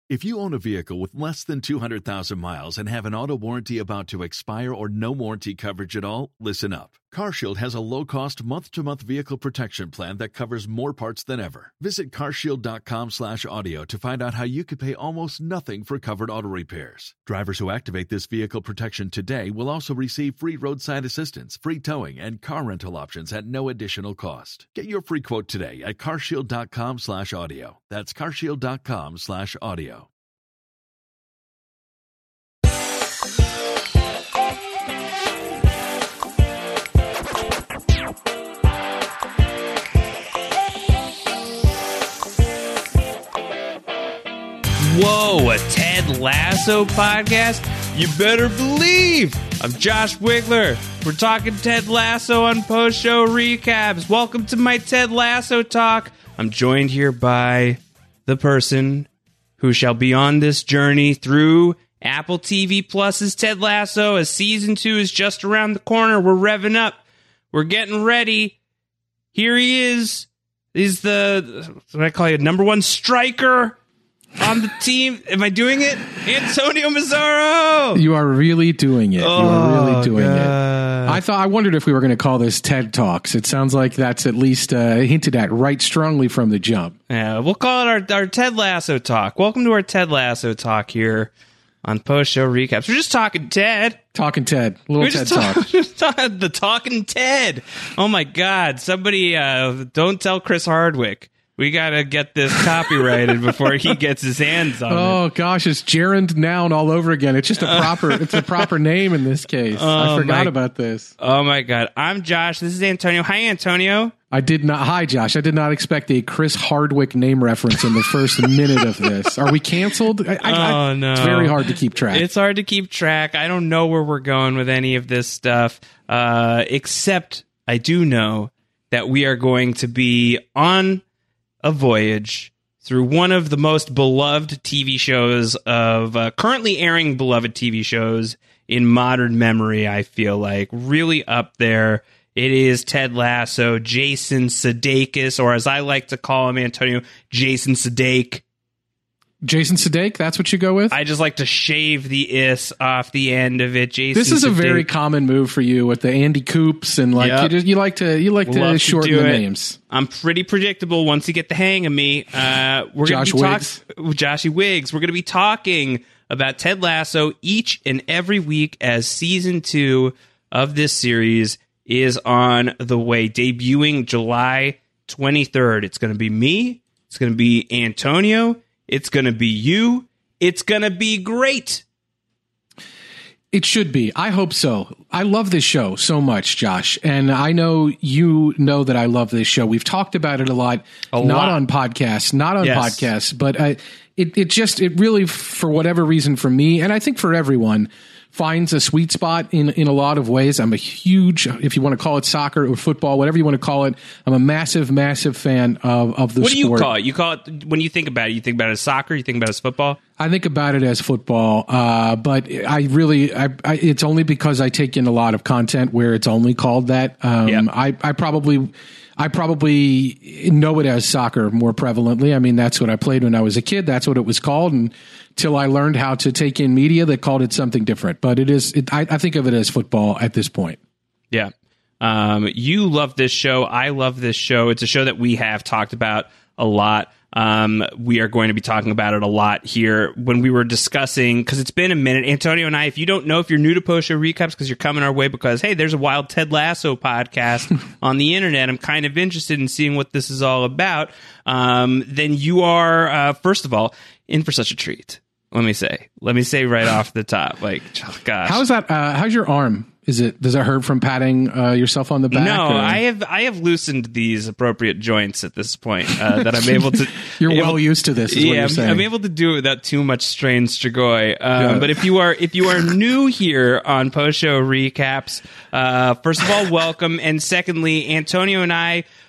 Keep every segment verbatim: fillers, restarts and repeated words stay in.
If you own a vehicle with less than two hundred thousand miles and have an auto warranty about to expire or no warranty coverage at all, listen up. CarShield has a low-cost month-to-month vehicle protection plan that covers more parts than ever. Visit carshield.com slash audio to find out how you could pay almost nothing for covered auto repairs. Drivers who activate this vehicle protection today will also receive free roadside assistance, free towing, and car rental options at no additional cost. Get your free quote today at carshield.com slash audio. That's carshield.com slash audio. Whoa, a Ted Lasso podcast? You better believe! I'm Josh Wigler. We're talking Ted Lasso on post-show recaps. Welcome to my Ted Lasso talk. I'm joined here by the person who shall be on this journey through Apple T V Plus's Ted Lasso, as season two is just around the corner. We're revving up. We're getting ready. Here he is. He's the, what I call you, number one striker on the team. Am I doing it? Antonio Mazzaro! You are really doing it. Oh, you are really doing God. it. I thought I wondered if we were going to call this TED Talks. It sounds like that's at least uh, hinted at right strongly from the jump. Yeah, we'll call it our, our Ted Lasso talk. Welcome to our Ted Lasso talk here on post-show recaps. We're just talking Ted. Talking Ted. A little We're TED just Talk. talk, just talking the talking Ted. Oh my God. Somebody, uh, don't tell Chris Hardwick. We got to get this copyrighted before he gets his hands on oh, it. Oh gosh, it's gerund noun all over again. It's just a proper it's a proper name in this case. Oh, I forgot my, about this. Oh my God. I'm Josh. This is Antonio. Hi, Antonio. I did not Hi Josh. I did not expect a Chris Hardwick name reference in the first minute of this. Are we canceled? I, I, oh I, no. It's very hard to keep track. It's hard to keep track. I don't know where we're going with any of this stuff. Uh, except I do know that we are going to be on a voyage through one of the most beloved T V shows of uh, currently airing beloved T V shows in modern memory. I feel like really up there. It is Ted Lasso, Jason Sudeikis, or as I like to call him, Antonio, Jason Sudeik. Jason Sudeik, that's what you go with? I just like to shave the is off the end of it. Jason This is Sudeik. a very common move for you with the Andy Coops and like Yep. you, just, you like to you like Love to shorten do the it. names. I'm pretty predictable once you get the hang of me. Uh, we're Josh gonna be Wiggs. talking Joshy Wiggs. We're going to be talking about Ted Lasso each and every week as season two of this series is on the way, debuting July twenty-third. It's going to be me. It's going to be Antonio. It's going to be you. It's going to be great. It should be. I hope so. I love this show so much, Josh. And I know you know that I love this show. We've talked about it a lot, A not lot. on podcasts, not on Yes. podcasts, but I, it, it just, it really, for whatever reason for me, and I think for everyone, finds a sweet spot in, in a lot of ways. I'm a huge, if you want to call it soccer or football, whatever you want to call it, I'm a massive, massive fan of, of the What do sport. you call it? You call it, when you think about it, you think about it as soccer, you think about it as football? I think about it as football, uh, but I really, I, I, it's only because I take in a lot of content where it's only called that. Um, Yep. I, I probably, I probably know it as soccer more prevalently. I mean, that's what I played when I was a kid. That's what it was called. And till I learned how to take in media that called it something different. But it is, it, I, I think of it as football at this point. Yeah. Um, you love this show. I love this show. It's a show that we have talked about a lot. Um, we are going to be talking about it a lot here when we were discussing, because it's been a minute. Antonio and I, if you don't know, if you're new to Post Show Recaps, because you're coming our way because, hey, there's a wild Ted Lasso podcast on the internet, I'm kind of interested in seeing what this is all about, um, then you are, uh, first of all, in for such a treat. Let me say. Let me say right off the top. Like, oh, gosh. How's that? Uh, how's your arm? Is it, does it hurt from patting uh, yourself on the back? No, or? I have I have loosened these appropriate joints at this point uh, that I'm able to. You're able, well used to this, is yeah, what you're I'm, saying. I'm able to do it without too much strain, Strigoi. Um, Yeah. But if you are if you are new here on Post Show Recaps, uh, first of all, welcome, and secondly, Antonio and I,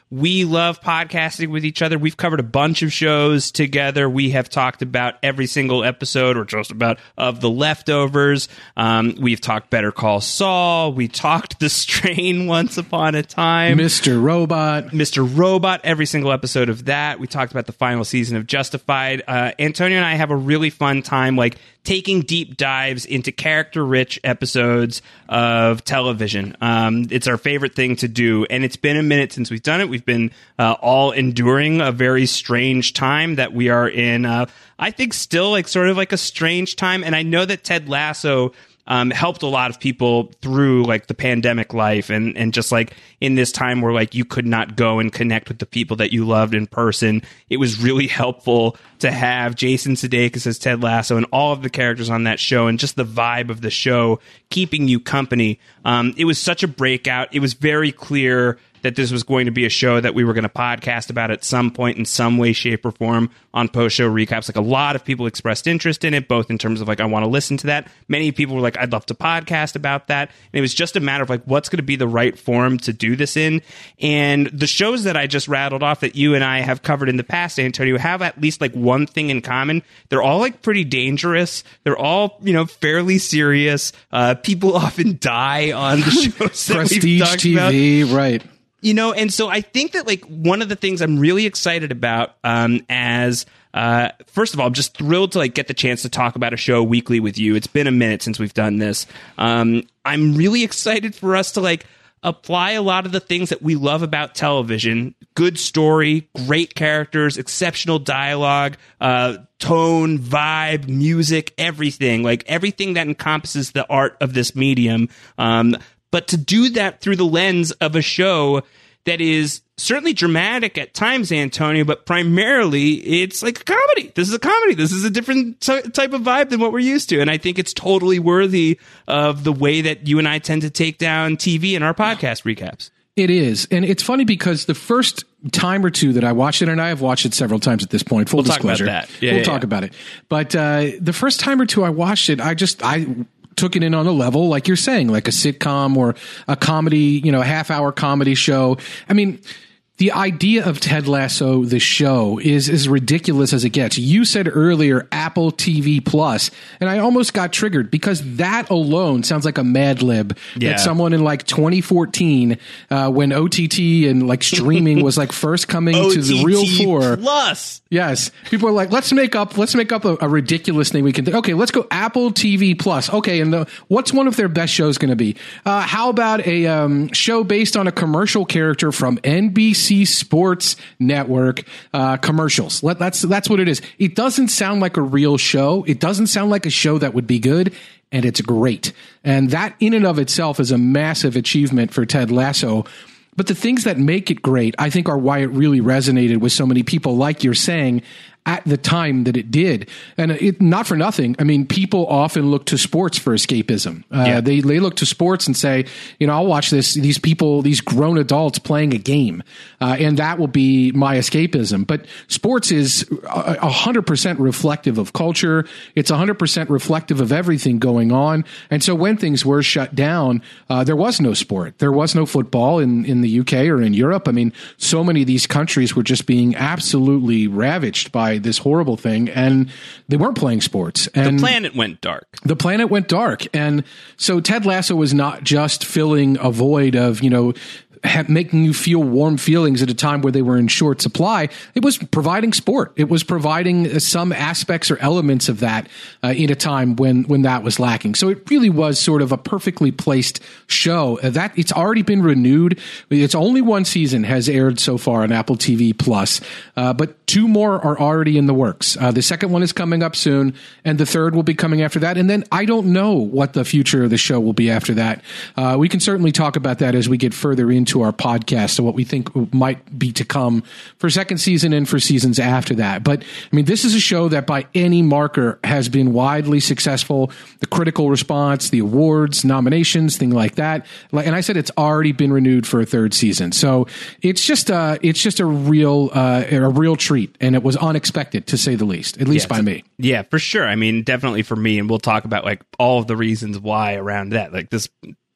We love podcasting with each other. We've covered a bunch of shows together. We have talked about every single episode, or just about, of The Leftovers. Um, we've talked Better Call Saul. We talked The Strain once upon a time. Mister Robot. Mister Robot, every single episode of that. We talked about the final season of Justified. Uh, Antonio and I have a really fun time, like, taking deep dives into character-rich episodes of television. Um, it's our favorite thing to do, and it's been a minute since we've done it. We've been uh, all enduring a very strange time that we are in. Uh, I think still like sort of like a strange time, and I know that Ted Lasso Um, helped a lot of people through like the pandemic life, and, and just like in this time where like you could not go and connect with the people that you loved in person. It was really helpful to have Jason Sudeikis as Ted Lasso and all of the characters on that show, and just the vibe of the show keeping you company. Um, it was such a breakout. It was very clear that this was going to be a show that we were going to podcast about at some point in some way, shape, or form on post-show recaps. Like, a lot of people expressed interest in it, both in terms of like, I want to listen to that. Many people were like, I'd love to podcast about that. And it was just a matter of like, what's going to be the right form to do this in. And the shows that I just rattled off that you and I have covered in the past, Antonio, have at least like one thing in common. They're all like pretty dangerous. They're all, you know, fairly serious. Uh, people often die on the shows that Prestige we've talked T V, about. right. You know, and so I think that like one of the things I'm really excited about um, as uh, first of all, I'm just thrilled to like get the chance to talk about a show weekly with you. It's been a minute since we've done this. Um, I'm really excited for us to like apply a lot of the things that we love about television: good story, great characters, exceptional dialogue, uh, tone, vibe, music, everything, like everything that encompasses the art of this medium. Um, But to do that through the lens of a show that is certainly dramatic at times, Antonio, but primarily it's like a comedy. This is a comedy. This is a different t- type of vibe than what we're used to. And I think it's totally worthy of the way that you and I tend to take down T V in our podcast recaps. It is. And it's funny because the first time or two that I watched it, and I have watched it several times at this point, full we'll disclosure. Talk about that. Yeah, we'll yeah, talk yeah. about it. But uh, the first time or two I watched it, I just, I took it in on a level, like you're saying, like a sitcom or a comedy, you know, a half hour comedy show. I mean, the idea of Ted Lasso, the show, is as ridiculous as it gets. You said earlier Apple T V Plus, and I almost got triggered because that alone sounds like a Mad Lib yeah. that someone in like twenty fourteen, uh, when O T T and like streaming was like first coming to the real fore. Plus. Yes, people are like, let's make up, let's make up a, a ridiculous thing we can. Th- okay, let's go Apple T V Plus. Okay, and the, what's one of their best shows going to be? Uh, how about a um, show based on a commercial character from N B C Sports Network uh, commercials? Let, that's that's what it is. It doesn't sound like a real show. It doesn't sound like a show that would be good, and it's great. And that in and of itself is a massive achievement for Ted Lasso. But the things that make it great, I think, are why it really resonated with so many people, like you're saying, at the time that it did. And it, not for nothing. I mean, people often look to sports for escapism. Uh, yeah. They they look to sports and say, you know, I'll watch this, these people, these grown adults playing a game, uh, and that will be my escapism. But sports is one hundred percent reflective of culture. It's one hundred percent reflective of everything going on. And so when things were shut down, uh, there was no sport. There was no football in, in the U K or in Europe. I mean, so many of these countries were just being absolutely ravaged by this horrible thing, and they weren't playing sports. And the planet went dark. The planet went dark. And so Ted Lasso was not just filling a void of, you know, ha- making you feel warm feelings at a time where they were in short supply. It was providing sport. It was providing some aspects or elements of that uh, in a time when when that was lacking. So it really was sort of a perfectly placed show. Uh, that it's already been renewed. It's only one season has aired so far on Apple T V Plus, uh, but two more are already in the works. Uh, the second one is coming up soon, and the third will be coming after that. And then I don't know what the future of the show will be after that. Uh, we can certainly talk about that as we get further into our podcast, so what we think might be to come for second season and for seasons after that. But I mean, this is a show that by any marker has been widely successful. The critical response, the awards, nominations, thing like that. And I said it's already been renewed for a third season. So it's just a, it's just a real, uh, a real treat. And it was unexpected, to say the least, at least yeah, by me. Yeah, for sure. I mean, definitely for me. And we'll talk about like all of the reasons why around that. Like this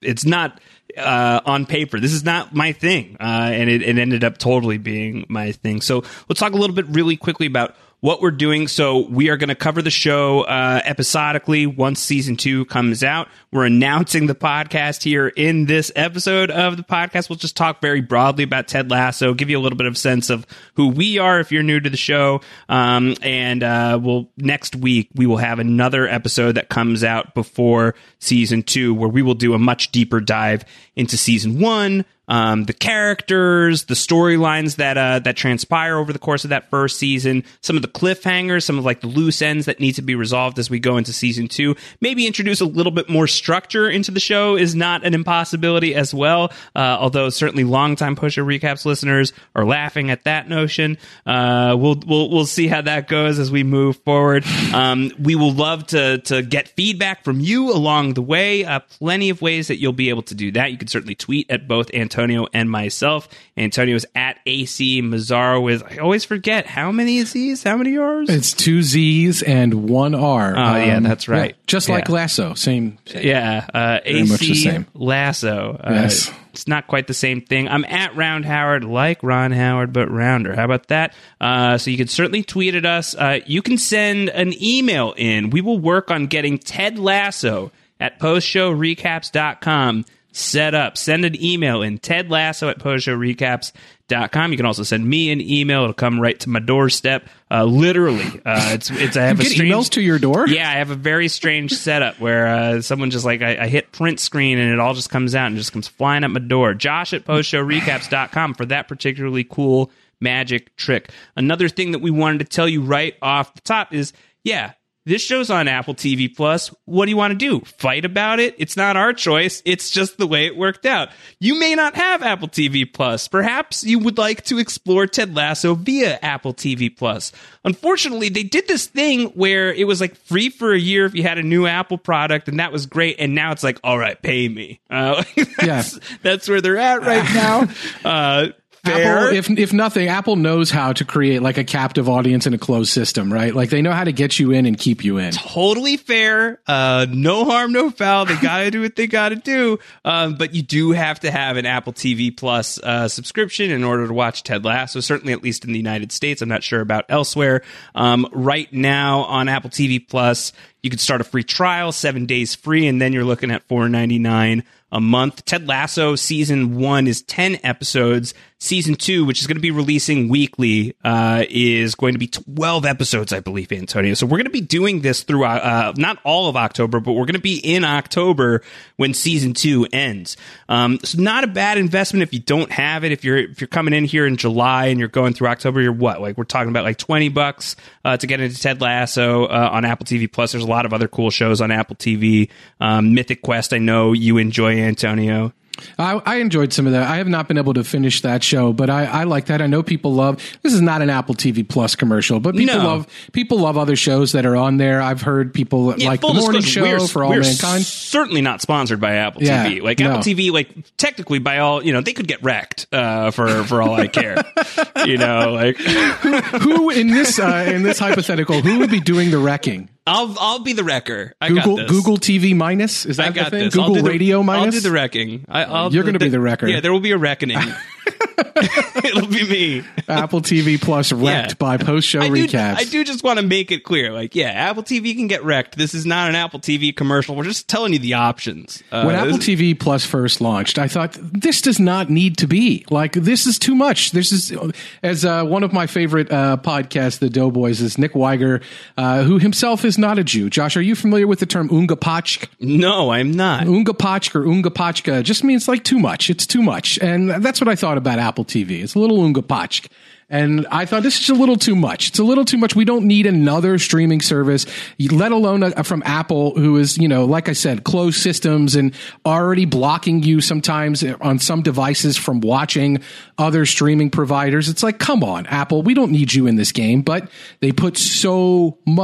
it's not uh, on paper. This is not my thing, uh, and it, it ended up totally being my thing. So let's talk a little bit really quickly about what we're doing. So we are going to cover the show uh, episodically once season two comes out. We're announcing the podcast here in this episode of the podcast. We'll just talk very broadly about Ted Lasso, give you a little bit of sense of who we are if you're new to the show. Um, and uh, we'll next week, we will have another episode that comes out before season two, where we will do a much deeper dive into season one, Um, the characters, the storylines that uh, that transpire over the course of that first season, some of the cliffhangers, some of like the loose ends that need to be resolved as we go into season two. Maybe introduce a little bit more structure into the show is not an impossibility as well. Uh, although certainly longtime Pusher Recaps listeners are laughing at that notion. Uh, we'll we'll we'll see how that goes as we move forward. Um, we will love to to get feedback from you along the way. Uh, plenty of ways that you'll be able to do that. You can certainly tweet at both Antonio Antonio and myself. Antonio's at A C Mazzaro with, I always forget, how many Z's? How many R's? It's two Z's and one R. Oh, um, yeah, that's right. Yeah, just yeah. like Lasso. Same. same. Yeah. Uh, A C Lasso. Uh, yes. It's not quite the same thing. I'm at Round Howard, like Ron Howard, but rounder. How about that? Uh, so you can certainly tweet at us. Uh, you can send an email in. We will work on getting Ted Lasso at post show recaps dot com set up. Send an email in, Ted Lasso at post show recaps dot com. You can also send me an email. It'll come right to my doorstep. Uh, literally. Uh, it's, it's, I have you a get strange, emails to your door? Yeah, I have a very strange setup where uh, someone just like, I, I hit print screen and it all just comes out and just comes flying at my door. Josh at post show recaps dot com for that particularly cool magic trick. Another thing that we wanted to tell you right off the top is, yeah, this show's on Apple T V Plus. What do you want to do? Fight about it? It's not our choice. It's just the way it worked out. You may not have Apple T V Plus. Perhaps you would like to explore Ted Lasso via Apple T V Plus. Unfortunately, they did this thing where it was like free for a year if you had a new Apple product, and that was great. And now it's like, all right, pay me. Uh, that's, yeah. that's where they're at right now. Uh, Fair. Apple, if if nothing, Apple knows how to create like a captive audience in a closed system, right? Like they know how to get you in and keep you in. Totally fair. Uh, no harm, no foul. They got to do what they got to do. Um, but you do have to have an Apple T V Plus uh, subscription in order to watch Ted Lasso, certainly at least in the United States. I'm not sure about elsewhere. Um, right now on Apple T V Plus, you can start a free trial, seven days free, and then you're looking at four ninety-nine a month. Ted Lasso season one is ten episodes. Season two, which is going to be releasing weekly, uh, is going to be twelve episodes, I believe, Antonio. So we're going to be doing this through, uh, not all of October, but we're going to be in October when season two ends. Um, so not a bad investment if you don't have it. If you're, if you're coming in here in July and you're going through October, you're what? Like we're talking about like twenty bucks, uh, to get into Ted Lasso, uh, on Apple T V Plus. There's a lot of other cool shows on Apple T V. Um, Mythic Quest, I know you enjoy, Antonio. I, I enjoyed some of that. I have not been able to finish that show, but I, I like that. I know people love. This is not an Apple T V Plus commercial, but people no. love people love other shows that are on there. I've heard people yeah, like the morning show we're, for All we're Mankind. Certainly not sponsored by Apple yeah, T V. Like no. Apple T V, like technically by all, you know, they could get wrecked uh, for for all I care. You know, like who, who in this uh, in this hypothetical, who would be doing the wrecking? I'll I'll be the wrecker. I Google got this. Google T V minus, is that I got the thing? this. Google the, Radio minus. I'll do the wrecking. I, I'll, You're going to be the wrecker. Yeah, there will be a reckoning. It'll be me. Apple T V Plus wrecked yeah. by post show recaps. I do just want to make it clear, like, yeah, Apple T V can get wrecked. This is not an Apple T V commercial. We're just telling you the options. Uh, when Apple T V Plus first launched, I thought this does not need to be like this is too much. This is as uh, one of my favorite uh, podcasts, The Doughboys, is Nick Weiger, uh, who himself is not a Jew. Josh, are you familiar with the term Ungapachk? No, I'm not. Ungapachk or Ungapachka just means like too much. It's too much, and that's what I thought about Apple T V. It's a little Ungapachk. And I thought this is a little too much. It's a little too much. We don't need another streaming service, let alone a, from Apple, who is, you know, like I said, closed systems and already blocking you sometimes on some devices from watching other streaming providers. It's like, come on, Apple, we don't need you in this game. But they put so much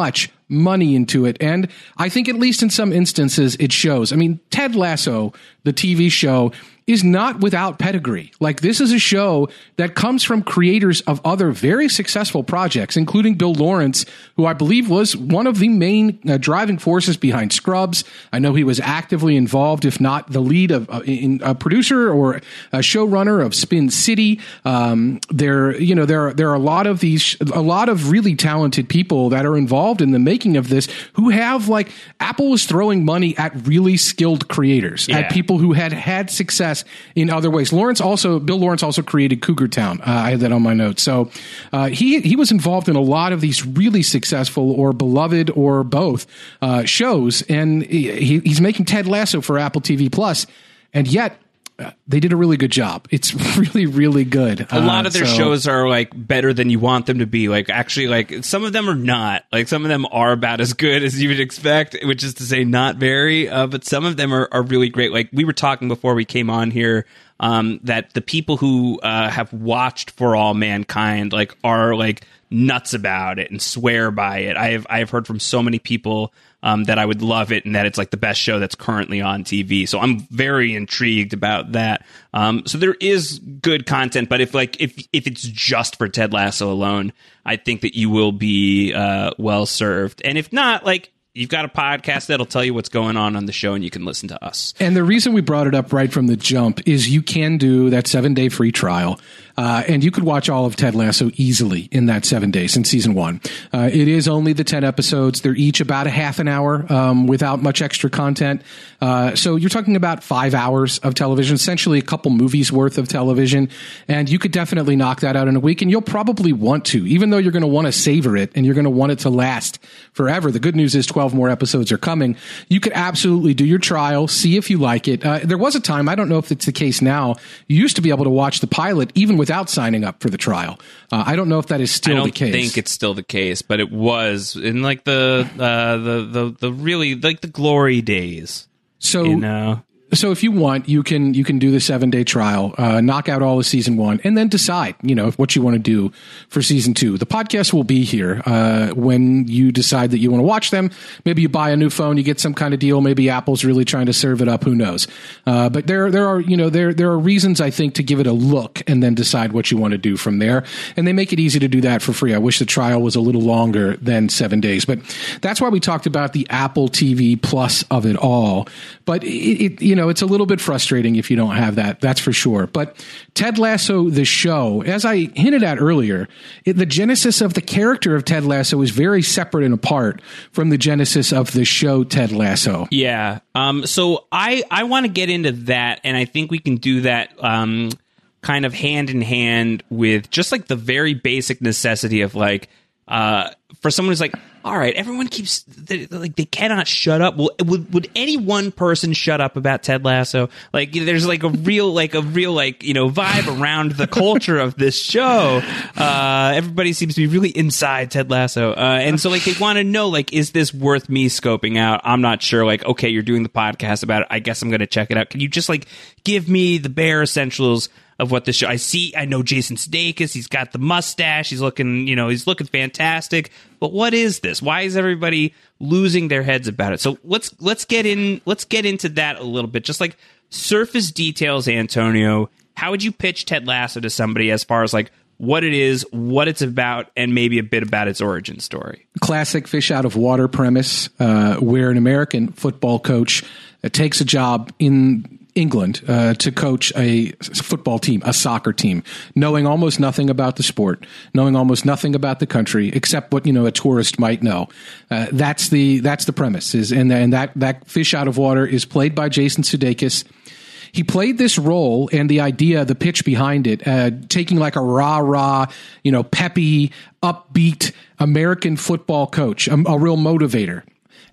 money into it. And I think at least in some instances it shows. I mean, Ted Lasso, the T V show, is not without pedigree. Like, this is a show that comes from creators of other very successful projects, including Bill Lawrence, who I believe was one of the main uh, driving forces behind Scrubs. I know he was actively involved, if not the lead of uh, in, a producer or a showrunner of Spin City. Um, there, you know, there there are a lot of these, a lot of really talented people that are involved in the making of this, who have, like, Apple was throwing money at really skilled creators, yeah. at people who had had success in other ways. Lawrence also, Bill Lawrence also created Cougar Town. Uh, I had that on my notes. So uh, he he was involved in a lot of these really successful or beloved or both uh, shows, and he, he's making Ted Lasso for Apple T V Plus, and yet uh, they did a really good job. It's really, really good. A lot of their uh, so, shows are like better than you want them to be. Like, actually, like some of them are not. Like, some of them are about as good as you would expect, which is to say not very, uh, but some of them are, are really great. Like, we were talking before we came on here, um, that the people who uh, have watched For All Mankind, like, are like nuts about it and swear by it. I have I have heard from so many people um, that I would love it and that it's like the best show that's currently on T V. So I'm very intrigued about that. Um, so there is good content, but if like if if it's just for Ted Lasso alone, I think that you will be uh, well served. And if not, like, you've got a podcast that'll tell you what's going on on the show, and you can listen to us. And the reason we brought it up right from the jump is you can do that seven-day free trial, uh, and you could watch all of Ted Lasso easily in that seven days in season one. Uh, it is only the ten episodes. They're each about a half an hour um, without much extra content. Uh, so you're talking about five hours of television, essentially a couple movies worth of television, and you could definitely knock that out in a week, and you'll probably want to, even though you're going to want to savor it and you're going to want it to last forever. The good news is twelve more episodes are coming. You could absolutely do your trial, see if you like it. Uh, there was a time, I don't know if it's the case now, you used to be able to watch the pilot even without signing up for the trial. Uh, I don't know if that is still the case. I don't think it's still the case, but it was in like the uh, the, the the really like the glory days. So, you know? So if you want, you can you can do the seven day trial, uh, knock out all of season one, and then decide, you know, what you want to do for season two. The podcast will be here uh, when you decide that you want to watch them. Maybe you buy a new phone, you get some kind of deal. Maybe Apple's really trying to serve it up. Who knows? Uh, but there there are you know there there are reasons, I think, to give it a look and then decide what you want to do from there. And they make it easy to do that for free. I wish the trial was a little longer than seven days, but that's why we talked about the Apple T V Plus of it all. But it, it you know. know, it's a little bit frustrating if you don't have that. That's for sure. But Ted Lasso, the show, as I hinted at earlier, it, the genesis of the character of Ted Lasso is very separate and apart from the genesis of the show Ted Lasso. Yeah. Um, so I, I want to get into that, and I think we can do that um, kind of hand in hand with just like the very basic necessity of like, uh, for someone who's like, all right, everyone keeps they, like they cannot shut up. Well, would would any one person shut up about Ted Lasso? Like, there's like a real like a real like you know vibe around the culture of this show. Uh, everybody seems to be really inside Ted Lasso, uh, and so like they want to know like, is this worth me scoping out? I'm not sure. Like, okay, you're doing the podcast about it. I guess I'm going to check it out. Can you just like give me the bare essentials of what this show? I see, I know Jason Sudeikis. He's got the mustache. He's looking, you know, he's looking fantastic. But what is this? Why is everybody losing their heads about it? So let's let's get in. Let's get into that a little bit. Just like surface details, Antonio. How would you pitch Ted Lasso to somebody as far as like what it is, what it's about, and maybe a bit about its origin story? Classic fish out of water premise, uh, where an American football coach uh, takes a job in England uh, to coach a football team, a soccer team, knowing almost nothing about the sport, knowing almost nothing about the country except what you know a tourist might know. Uh, that's the that's the premise. Is and and that that fish out of water is played by Jason Sudeikis. He played this role, and the idea, the pitch behind it, uh, taking like a rah rah, you know, peppy, upbeat American football coach, a, a real motivator,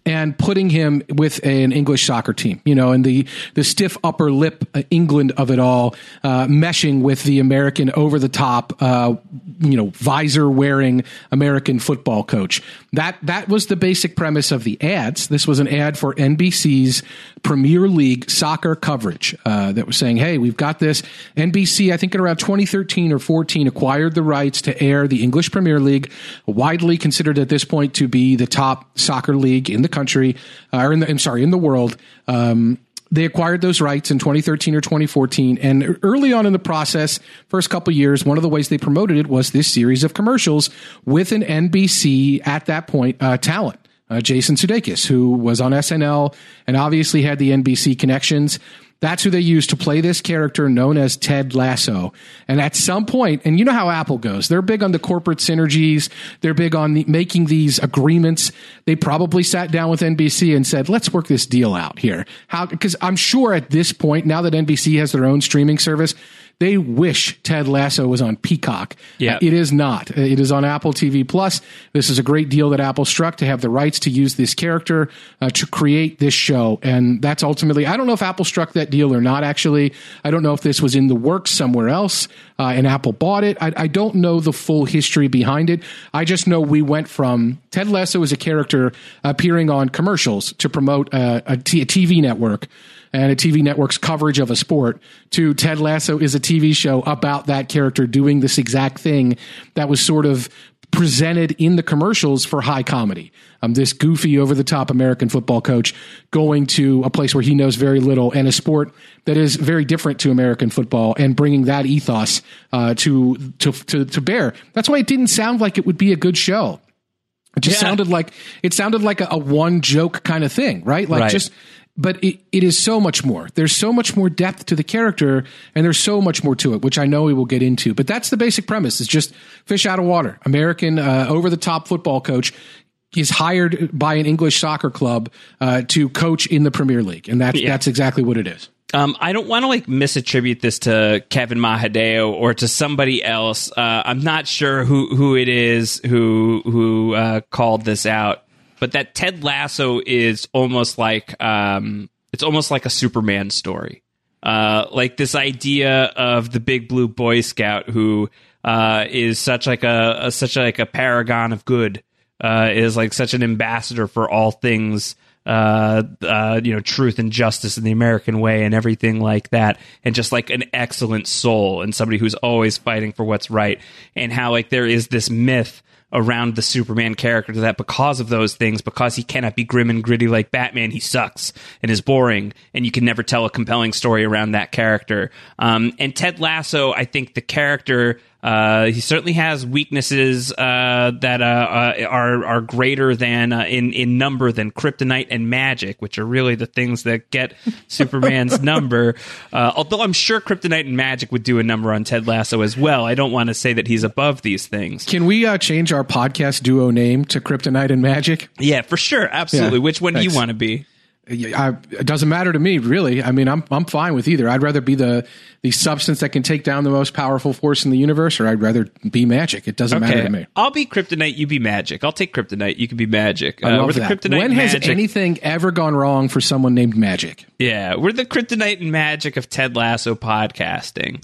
and putting him with an English soccer team, you know, and the, the stiff upper lip uh, England of it all, uh, meshing with the American over the top, uh, you know, visor wearing American football coach. That, that was the basic premise of the ads. This was an ad for N B C's Premier League soccer coverage, uh, that was saying, hey, we've got this. N B C, I think in around twenty thirteen or fourteen, acquired the rights to air the English Premier League, widely considered at this point to be the top soccer league in the country, uh, or in the, I'm sorry, in the world. Um, They acquired those rights in twenty thirteen or twenty fourteen. And early on in the process, first couple of years, one of the ways they promoted it was this series of commercials with an N B C, at that point, uh, talent. Uh, Jason Sudeikis, who was on S N L and obviously had the N B C connections. That's who they used to play this character known as Ted Lasso. And at some point, and you know how Apple goes, they're big on the corporate synergies. They're big on the, making these agreements. They probably sat down with N B C and said, let's work this deal out here. How? Because I'm sure at this point, now that N B C has their own streaming service, they wish Ted Lasso was on Peacock. Yeah. It is not. It is on Apple T V Plus. This is a great deal that Apple struck to have the rights to use this character uh, to create this show. And that's ultimately, I don't know if Apple struck that deal or not, actually. I don't know if this was in the works somewhere else uh, and Apple bought it. I, I don't know the full history behind it. I just know we went from Ted Lasso as a character appearing on commercials to promote uh, a, t- a T V network and a T V network's coverage of a sport, to Ted Lasso is a T V show about that character doing this exact thing that was sort of presented in the commercials for high comedy. Um, this goofy, over-the-top American football coach going to a place where he knows very little and a sport that is very different to American football, and bringing that ethos uh, to, to to to bear. That's why it didn't sound like it would be a good show. It just yeah. sounded like it sounded like a, a one joke kind of thing, right? Like right. just. But it, it is so much more. There's so much more depth to the character, and there's so much more to it, which I know we will get into. But that's the basic premise. It's just fish out of water. American uh, over-the-top football coach is hired by an English soccer club uh, to coach in the Premier League, and that's, yeah. that's exactly what it is. Um, I don't want to like misattribute this to Kevin Mahadeo or to somebody else. Uh, I'm not sure who, who it is who who uh, called this out. But that Ted Lasso is almost like um, it's almost like a Superman story, uh, like this idea of the big blue Boy Scout who uh, is such like a, a such like a paragon of good, uh, is like such an ambassador for all things, uh, uh, you know, truth and justice in the American way and everything like that, and just like an excellent soul and somebody who's always fighting for what's right, and how like there is this myth around the Superman character that because of those things, because he cannot be grim and gritty like Batman, he sucks and is boring, and you can never tell a compelling story around that character. Um, and Ted Lasso, I think the character, uh, he certainly has weaknesses uh, that uh, uh, are are greater than uh, in in number than kryptonite and magic, which are really the things that get Superman's number. Uh, although I'm sure kryptonite and magic would do a number on Ted Lasso as well. I don't want to say that he's above these things. Can we uh, change our podcast duo name to Kryptonite and Magic? Yeah, for sure, absolutely. Yeah, Which one thanks. do you want to be? I, it doesn't matter to me, really. I mean, I'm I'm fine with either. I'd rather be the the substance that can take down the most powerful force in the universe, or I'd rather be magic. It doesn't okay. matter to me. I'll be kryptonite, you be magic. I'll take kryptonite, you can be magic. I love uh, we're that. The kryptonite when has magic. anything ever gone wrong for someone named Magic? Yeah, we're the kryptonite and magic of Ted Lasso podcasting.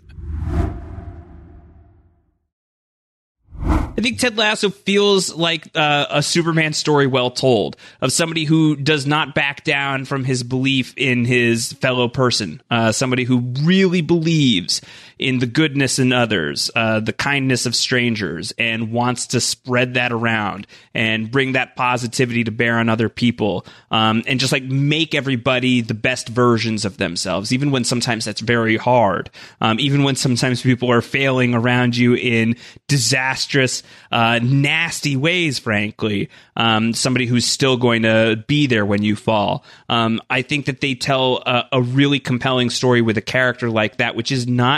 I think Ted Lasso feels like uh, a Superman story well told, of somebody who does not back down from his belief in his fellow person, uh, somebody who really believes in the goodness in others, uh, the kindness of strangers, and wants to spread that around and bring that positivity to bear on other people, um, and just like make everybody the best versions of themselves, even when sometimes that's very hard, um, even when sometimes people are failing around you in disastrous, uh, nasty ways, frankly. Um, somebody who's still going to be there when you fall. Um, I think that they tell a, a really compelling story with a character like that, which is not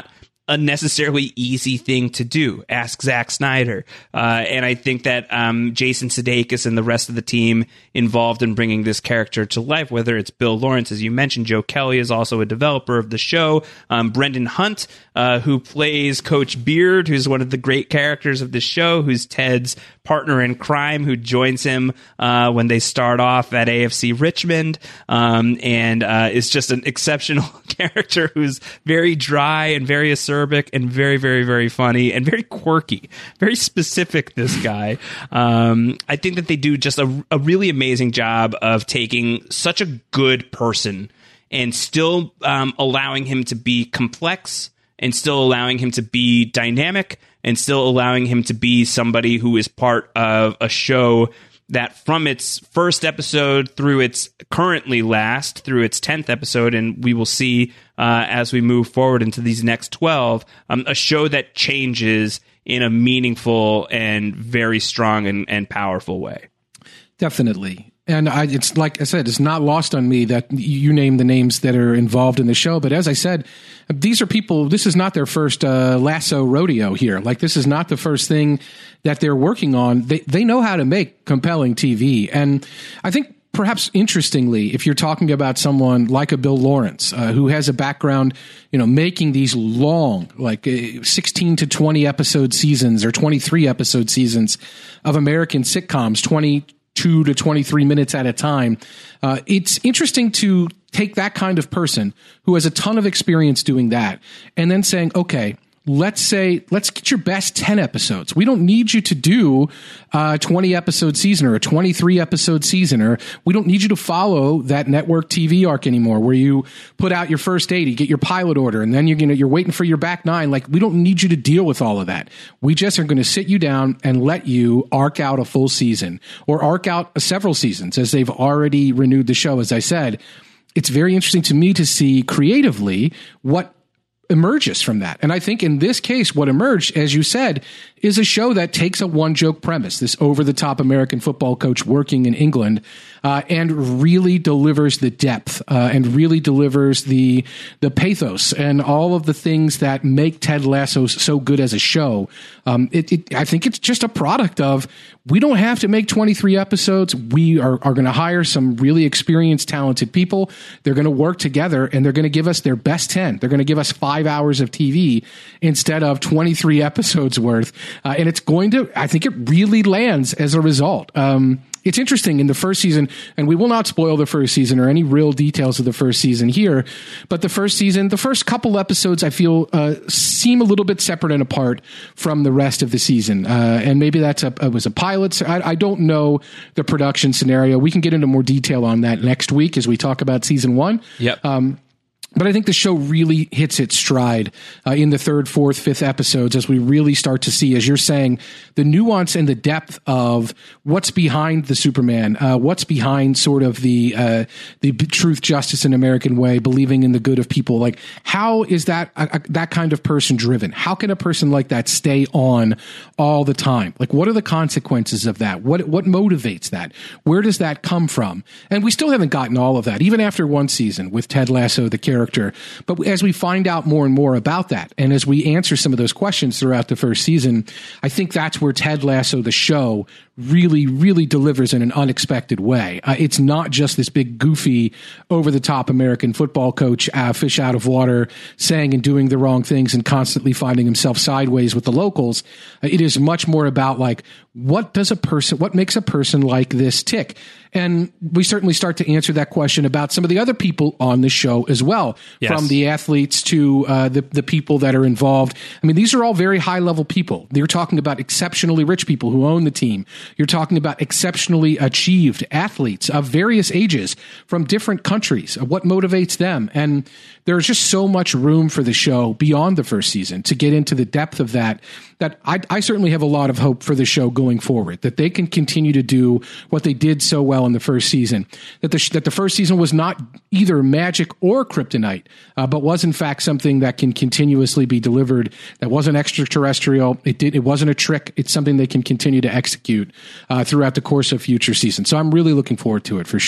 a necessarily easy thing to do. Ask Zack Snyder. Uh, and I think that um, Jason Sudeikis and the rest of the team involved in bringing this character to life, whether it's Bill Lawrence, as you mentioned, Joe Kelly is also a developer of the show, um, Brendan Hunt, uh, who plays Coach Beard, who's one of the great characters of the show, who's Ted's partner in crime, who joins him uh, when they start off at A F C Richmond, um, and uh, is just an exceptional character who's very dry and very acerbic and very, very, very funny and very quirky, very specific, this guy. Um, I think that they do just a, a really amazing job of taking such a good person and still um, allowing him to be complex and still allowing him to be dynamic and still allowing him to be somebody who is part of a show that from its first episode through its currently last, through its tenth episode, and we will see uh, as we move forward into these next twelve, um, a show that changes in a meaningful and very strong and, and powerful way. Definitely. And I, it's like I said, it's not lost on me that you name the names that are involved in the show. But as I said, these are people, this is not their first uh, lasso rodeo here. Like, this is not the first thing that they're working on. They, they know how to make compelling T V. And I think perhaps interestingly, if you're talking about someone like a Bill Lawrence, uh, who has a background, you know, making these long, like uh, sixteen to twenty episode seasons or twenty-three episode seasons of American sitcoms, twenty two to twenty-three minutes at a time. Uh, it's interesting to take that kind of person who has a ton of experience doing that and then saying, okay, let's say, let's get your best ten episodes. We don't need you to do a twenty episode season or a twenty-three episode season, or we don't need you to follow that network T V arc anymore where you put out your first eighty, get your pilot order, and then you're going to, you're waiting for your back nine. Like, we don't need you to deal with all of that. We just are going to sit you down and let you arc out a full season or arc out several seasons as they've already renewed the show. As I said, it's very interesting to me to see creatively what emerges from that. And I think in this case, what emerged, as you said, is a show that takes a one joke premise, this over the top American football coach working in England, uh, and really delivers the depth, uh, and really delivers the, the pathos and all of the things that make Ted Lasso so good as a show. Um, it, it, I think it's just a product of, we don't have to make twenty-three episodes. We are, are going to hire some really experienced, talented people. They're going to work together and they're going to give us their best ten. They're going to give us five hours of T V instead of twenty-three episodes worth. Uh, and it's going to, I think it really lands as a result. Um, It's interesting in the first season, and we will not spoil the first season or any real details of the first season here, but the first season, the first couple episodes, I feel, uh, seem a little bit separate and apart from the rest of the season. Uh, and maybe that's a, it was a pilot. I, I don't know the production scenario. We can get into more detail on that next week as we talk about season one. Yep. Um, But I think the show really hits its stride uh, in the third, fourth, fifth episodes as we really start to see, as you're saying, the nuance and the depth of what's behind the Superman, uh, what's behind sort of the uh, the truth, justice, and American way, believing in the good of people. Like, how is that uh, that kind of person driven? How can a person like that stay on all the time? Like, what are the consequences of that? What what motivates that? Where does that come from? And we still haven't gotten all of that, even after one season with Ted Lasso, the character. But as we find out more and more about that, and as we answer some of those questions throughout the first season, I think that's where Ted Lasso, the show, really, really delivers in an unexpected way. Uh, it's not just this big, goofy, over-the-top American football coach, uh, fish out of water, saying and doing the wrong things and constantly finding himself sideways with the locals. Uh, it is much more about, like, what does a person, what makes a person like this tick? And we certainly start to answer that question about some of the other people on the show as well, yes. From the athletes to uh, the, the people that are involved. I mean, these are all very high-level people. You're talking about exceptionally rich people who own the team. You're talking about exceptionally achieved athletes of various ages from different countries, what motivates them. And there's just so much room for the show beyond the first season to get into the depth of that, that I, I certainly have a lot of hope for the show going forward, that they can continue to do what they did so well in the first season, that the, that the first season was not either magic or kryptonite, uh, but was in fact something that can continuously be delivered, that wasn't extraterrestrial. It did, it wasn't a trick. It's something they can continue to execute uh, throughout the course of future seasons. So I'm really looking forward to it for sure.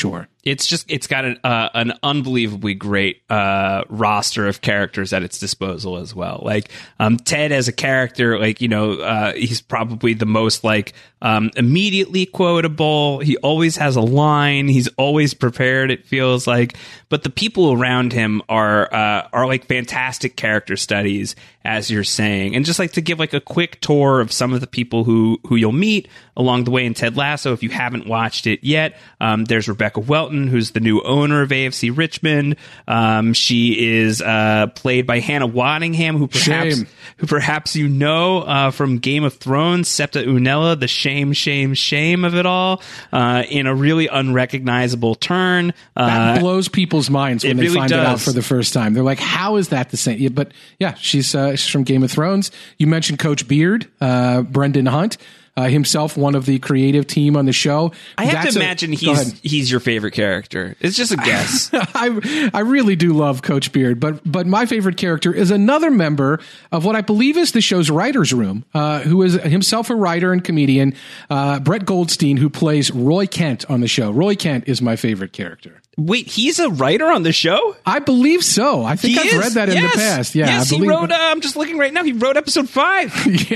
it's just it's got an uh, an unbelievably great uh, roster of characters at its disposal as well. Like um, Ted as a character, like you know, uh, he's probably the most like um, immediately quotable. He always has a line. He's always prepared. It feels like, but the people around him are uh, are like fantastic character studies, as you're saying. And just like to give like a quick tour of some of the people who who you'll meet along the way in Ted Lasso, if you haven't watched it yet, um, there's Rebecca Welton, who's the new owner of A F C Richmond. Um, she is uh, played by Hannah Waddingham, who perhaps Shame. who perhaps you know uh, from Game of Thrones, Septa Unella, the shame, shame, shame of it all, uh, in a really unrecognizable turn. Uh, That blows people's minds when it they really find it out does. for the first time. They're like, how is that the same? Yeah, but yeah, she's, uh, she's from Game of Thrones. You mentioned Coach Beard, uh, Brendan Hunt. Uh, himself, one of the creative team on the show. I have That's to a- imagine Go he's ahead. he's your favorite character. It's just a guess. I I really do love Coach Beard, but but my favorite character is another member of what I believe is the show's writers' room, uh, who is himself a writer and comedian, uh, Brett Goldstein, who plays Roy Kent on the show. Roy Kent is my favorite character. Wait, he's a writer on the show? I believe so. I think He I've is? read that in Yes. the past. Yeah, yes, I he believe- wrote. Uh, I'm just looking right now. He wrote episode five.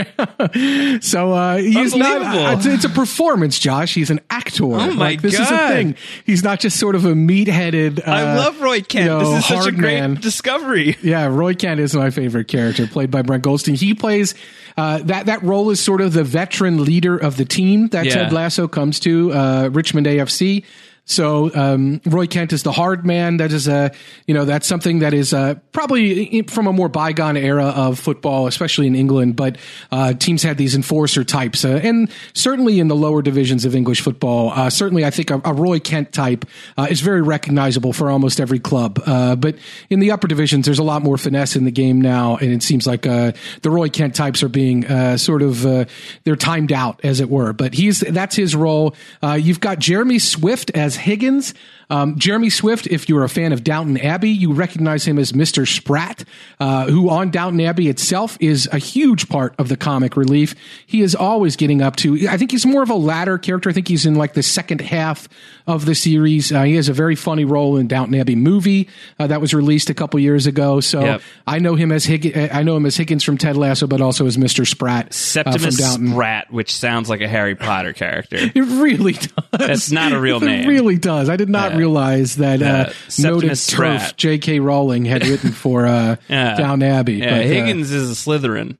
Yeah. So uh, he's not. Unbelievable. Uh, it's, it's a performance, Josh. He's an actor. Oh, my like, this is a God. thing. He's not just sort of a meat-headed. Uh, I love Roy Kent. you know, this is such a hard great man. discovery. Yeah, Roy Kent is my favorite character, played by Brent Goldstein. He plays uh, that that role is sort of the veteran leader of the team that Yeah. Ted Lasso comes to, uh, Richmond A F C. So um, Roy Kent is the hard man. That is a, you know, that's something that is uh, probably from a more bygone era of football, especially in England. But uh, teams had these enforcer types, uh, and certainly in the lower divisions of English football, uh, certainly I think a, a Roy Kent type uh, is very recognizable for almost every club. Uh, but in the upper divisions, there's a lot more finesse in the game now, and it seems like uh, the Roy Kent types are being uh, sort of uh, they're timed out, as it were. But he's that's his role. Uh, you've got Jeremy Swift as Higgins. Um, Jeremy Swift, if you're a fan of Downton Abbey, you recognize him as Mister Spratt, uh, who on Downton Abbey itself is a huge part of the comic relief. He is always getting up to, I think he's more of a latter character. I think he's in like the second half of the series. Uh, he has a very funny role in Downton Abbey movie uh, that was released a couple years ago. So Yep. I know him as Hig- I know him as Higgins from Ted Lasso, but also as Mister Spratt uh, from Septimus Downton. Spratt, which sounds like a Harry Potter character. It really does. That's not a real It name. really does. I did not Yeah. realize that Yeah. uh, noted Septimus Spratt. turf J K. Rowling had written for uh, Yeah. Down Abbey. Yeah, but, uh, Higgins is a Slytherin.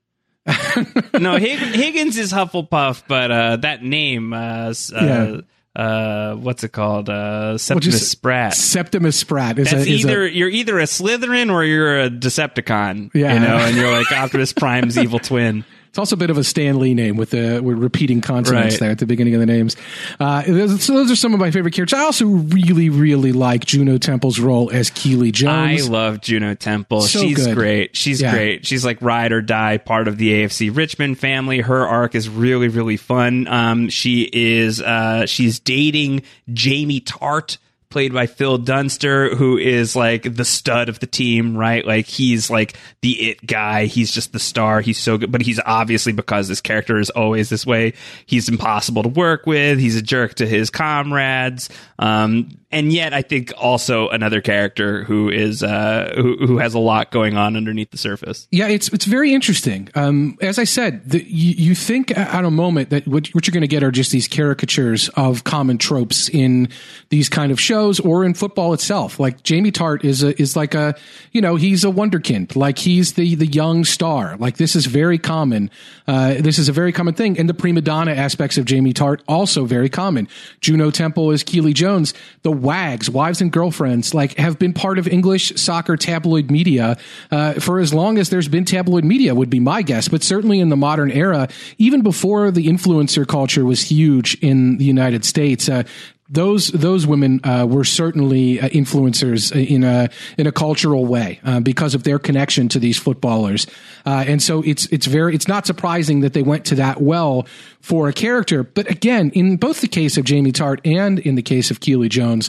no, Hig- Higgins is Hufflepuff, but uh, that name, uh, s- uh, uh, what's it called? Uh, Septimus just- Spratt. Septimus Spratt is, That's a, is either a, you're either a Slytherin or you're a Decepticon. Yeah. You know, and you're like Optimus Prime's evil twin. it's also a bit of a Stan Lee name with the with repeating consonants Right. there at the beginning of the names. Uh, those- so those are some of my favorite characters. I also really, really like Juno Temple's role as Keely I Jones. love Juno Temple. So She's good. great. She's Yeah. great. She's like ride or die, part of the A F C Richmond family. Her arc is really, really fun. Um, she is uh, she's dating Jamie Tart, played by Phil Dunster, who is like the stud of the team, right? Like he's like the it guy. He's just the star. He's so good, but he's obviously, because this character is always this way, he's impossible to work with. He's a jerk to his comrades. Um, and yet I think also another character who is, uh, who, who has a lot going on underneath the surface. Yeah, it's it's very interesting. Um, as I said, the, you, you think at a moment that what, what you're going to get are just these caricatures of common tropes in these kind of shows or in football itself. Like Jamie Tart is a, is like a, you know, he's a wonderkind. Like he's the the young star. Like this is very common. Uh, this is a very common thing. And the prima donna aspects of Jamie Tart also very common. Juno Temple is Keely Jones. The wags, wives and girlfriends, like have been part of English soccer tabloid media uh, for as long as there's been tabloid media, would be my guess. But certainly in the modern era, even before the influencer culture was huge in the United States, uh, those those women uh, were certainly uh, influencers in a in a cultural way uh, because of their connection to these footballers, uh, and so it's it's very it's not surprising that they went to that well for a character. But again, in both the case of Jamie Tart and in the case of Keely Jones,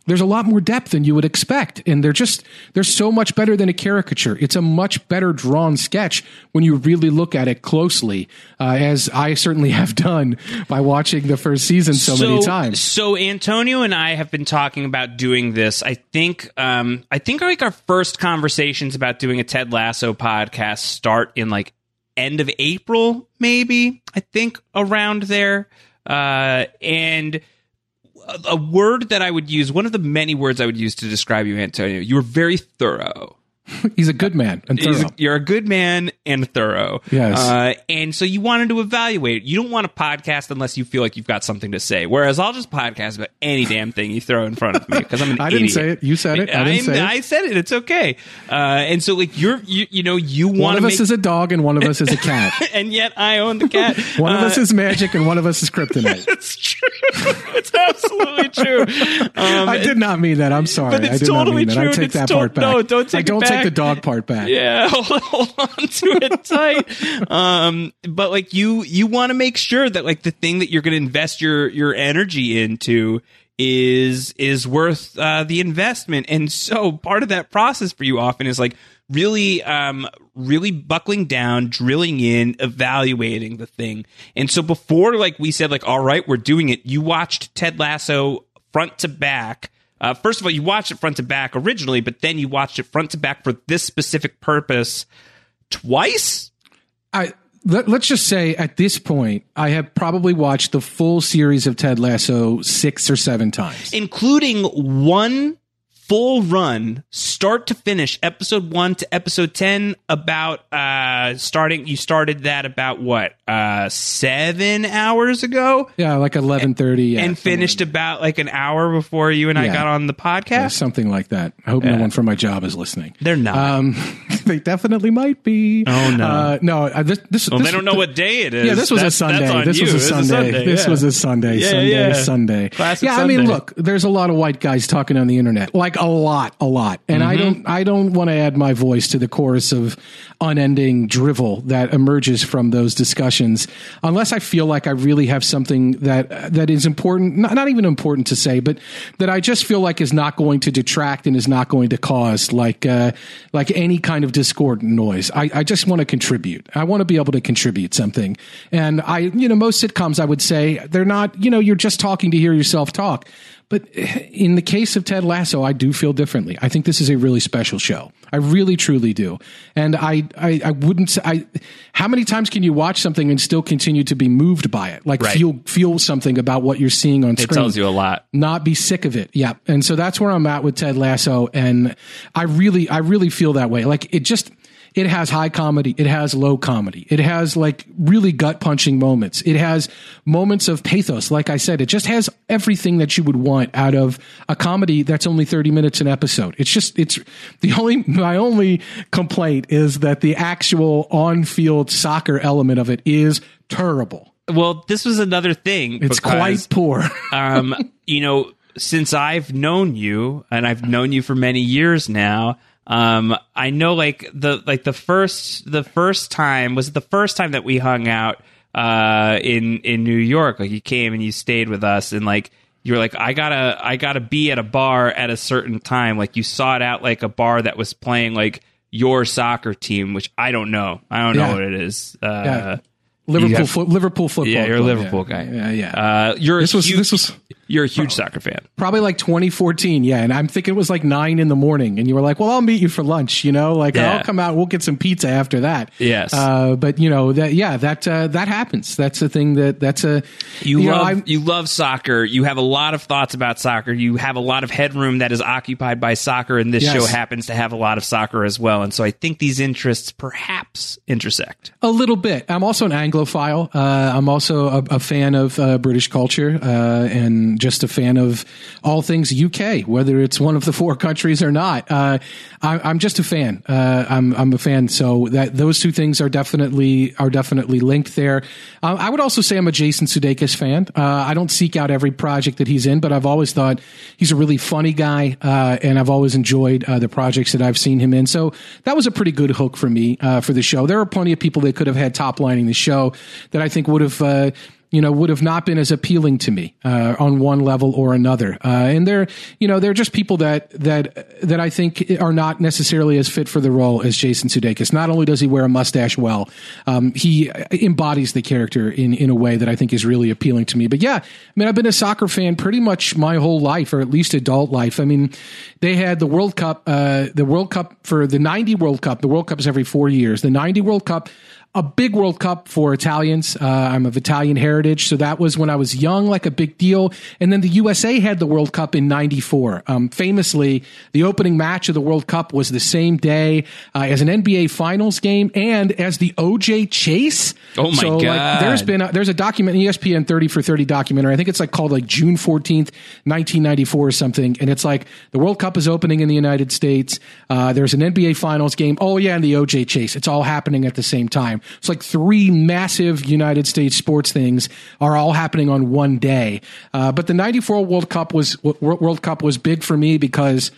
there's a lot more depth than you would expect. And they're just, they're so much better than a caricature. It's a much better drawn sketch when you really look at it closely, uh, as I certainly have done by watching the first season so, so many times. So Antonio and I have been talking about doing this. I think, um, I think like our first conversations about doing a Ted Lasso podcast start in like end of April, maybe, I think around there. Uh, and a word that I would use, one of the many words I would use to describe you, Antonio, you were very thorough. He's a good man and thorough. A, you're a good man and thorough. Yes. Uh, and so you wanted to evaluate. You don't want a podcast unless you feel like you've got something to say. Whereas I'll just podcast about any damn thing you throw in front of me because I'm an I idiot. didn't say it. You said it. I didn't say it. I said it. It's okay. Uh, and so like you're, you, you know, you want one of make, us is a dog and one of us is a cat. And yet I own the cat. One uh, of us is magic and one of us is kryptonite. It's true. It's absolutely true. Um, I did not mean that. I'm sorry. But it's I did totally not mean that. true. I take It's that to- part back. No, don't take I don't it back. take the dog part back. Yeah, hold, hold on to it tight. Um, but like you, you want to make sure that like the thing that you're going to invest your your energy into is is worth uh, the investment. And so part of that process for you often is like really, um, really buckling down, drilling in, evaluating the thing. And so before like we said like, all right, we're doing it. You watched Ted Lasso front to back. Uh, first of all, you watched it front to back originally, but then you watched it front to back for this specific purpose twice? I let, let's just say at this point, I have probably watched the full series of Ted Lasso six or seven times. Including one full run, start to finish, episode one to episode ten, about uh, starting, you started that about what, uh, seven hours ago? Yeah, like eleven thirty. Yeah, and finished like about like an hour before you and I yeah. got on the podcast? Yeah, something like that. I hope yeah. no one from my job is listening. They're not. Um, they definitely might be. Oh, no. Uh, no, uh, this, this, well, this, they don't know what day it is. Yeah, this was that's, a Sunday. That's on this, you. was a This Sunday. Sunday. This yeah. was a Sunday. Yeah, Sunday. yeah. Sunday. Classic yeah, Sunday. I mean, look, there's a lot of white guys talking on the internet, like a lot, a lot, and Mm-hmm. I don't, I don't want to add my voice to the chorus of unending drivel that emerges from those discussions, unless I feel like I really have something that that is important, not, not even important to say, but that I just feel like is not going to detract and is not going to cause like uh, like any kind of discordant noise. I, I just want to contribute. I want to be able to contribute something. And I, you know, most sitcoms, I would say, they're not, you know, you're just talking to hear yourself talk. But in the case of Ted Lasso, I do feel differently. I think this is a really special show. I really, truly do. And I, I, I wouldn't say, I, how many times can you watch something and still continue to be moved by it? Like right. feel, feel something about what you're seeing on it screen. It tells you a lot. Not be sick of it. Yeah. And so that's where I'm at with Ted Lasso. And I really, I really feel that way. Like it just, it has high comedy. It has low comedy. It has like really gut punching moments. It has moments of pathos. Like I said, it just has everything that you would want out of a comedy that's only thirty minutes an episode. It's just, it's the only, my only complaint is that the actual on field soccer element of it is terrible. Well, this was another thing. It's because, quite poor. um, you know, since I've known you and I've known you for many years now, Um, I know like the, like the first, the first time was it the first time that we hung out, uh, in, in New York, like you came and you stayed with us and like, you were like, I gotta, I gotta be at a bar at a certain time. Like you sought out like a bar that was playing like your soccer team, which I don't know. I don't Yeah. know what it is. Uh, Yeah. Liverpool, have, fo- Liverpool football. yeah, you're a club. Liverpool yeah. guy. Yeah, yeah. Uh, you're this a was huge, this was you're a huge soccer fan. Probably like twenty fourteen, yeah. And I'm thinking it was like nine in the morning, and you were like, "Well, I'll meet you for lunch," you know, like Yeah. I'll come out, we'll get some pizza after that. Yes, uh, but you know that, yeah, that uh, that happens. That's a thing that that's a you, you love. Know, you love soccer. You have a lot of thoughts about soccer. You have a lot of headroom that is occupied by soccer, and this Yes. show happens to have a lot of soccer as well. And so I think these interests perhaps intersect a little bit. I'm also an Anglophile. Uh, I'm also a, a fan of uh, British culture uh, and just a fan of all things U K, whether it's one of the four countries or not. Uh, I, I'm just a fan. Uh, I'm I'm a fan. So that those two things are definitely are definitely linked there. Uh, I would also say I'm a Jason Sudeikis fan. Uh, I don't seek out every project that he's in, but I've always thought he's a really funny guy, uh, and I've always enjoyed uh, the projects that I've seen him in. So that was a pretty good hook for me uh, for the show. There are plenty of people that could have had top lining the show that I think would have uh, you know, would have not been as appealing to me uh, on one level or another. Uh, and they're, you know, they're just people that that that I think are not necessarily as fit for the role as Jason Sudeikis. Not only does he wear a mustache well, um, he embodies the character in in a way that I think is really appealing to me. But yeah, I mean, I've been a soccer fan pretty much my whole life, or at least adult life. I mean, they had the World Cup, uh, the World Cup for the ninety World Cup. The World Cup is every four years. The ninety World Cup. A big World Cup for Italians. Uh, I'm of Italian heritage, so that was when I was young, like a big deal. And then the U S A had the World Cup in ninety-four. Um, famously, the opening match of the World Cup was the same day uh, as an N B A Finals game and as the O J Chase. Oh my so, god! Like, there's been a, there's a document, E S P N thirty for thirty documentary. I think it's like called like June fourteenth, nineteen ninety-four or something. And it's like the World Cup is opening in the United States. Uh, there's an N B A Finals game. Oh yeah, and the O J Chase. It's all happening at the same time. It's like three massive United States sports things are all happening on one day. Uh, but the ninety-four World Cup was World Cup was big for me because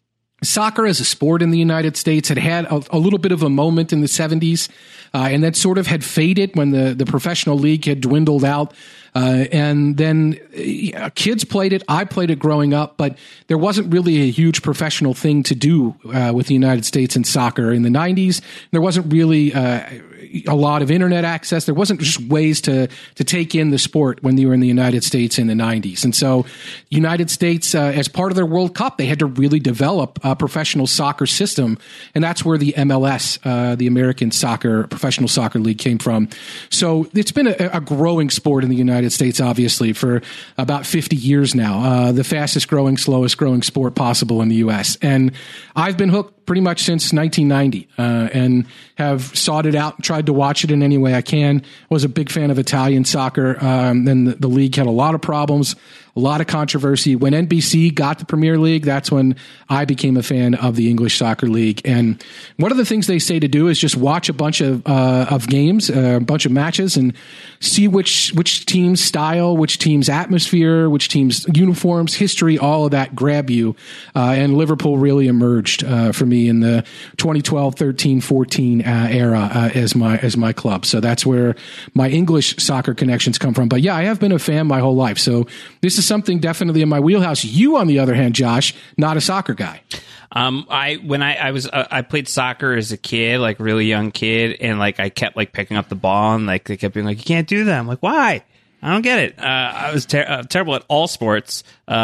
soccer as a sport in the United States had had a, a little bit of a moment in the seventies, uh, and that sort of had faded when the, the professional league had dwindled out. Uh, and then uh, kids played it. I played it growing up, but there wasn't really a huge professional thing to do uh, with the United States in soccer in the nineties. There wasn't really uh, a lot of internet access. There wasn't just ways to to take in the sport when you were in the United States in the nineties. And so United States, uh, as part of their World Cup, they had to really develop a professional soccer system. And that's where the M L S, uh, the American Soccer Professional Soccer League, came from. So it's been a, a growing sport in the United States, obviously, for about fifty years now. Uh, the fastest growing, slowest growing sport possible in the U S. And I've been hooked pretty much since nineteen ninety, uh, and have sought it out and tried to watch it in any way I can. Was a big fan of Italian soccer. Um, then the, the league had a lot of problems, a lot of controversy. When N B C got the Premier League, that's when I became a fan of the English Soccer League. And one of the things they say to do is just watch a bunch of uh, of games, uh, a bunch of matches, and see which which team's style, which team's atmosphere, which team's uniforms, history, all of that grab you. Uh, and Liverpool really emerged uh, for me in the twenty twelve, thirteen, fourteen uh, era uh, as my as my club. So that's where my English soccer connections come from. But yeah, I have been a fan my whole life. So this is something definitely in my wheelhouse. You, on the other hand, Josh, not a soccer guy. Um, I when I I was uh, I played soccer as a kid, like really young kid, and like I kept like picking up the ball, and like they kept being like, "You can't do that." I'm like, "Why?" I don't get it. Uh, I was ter- uh, terrible at all sports.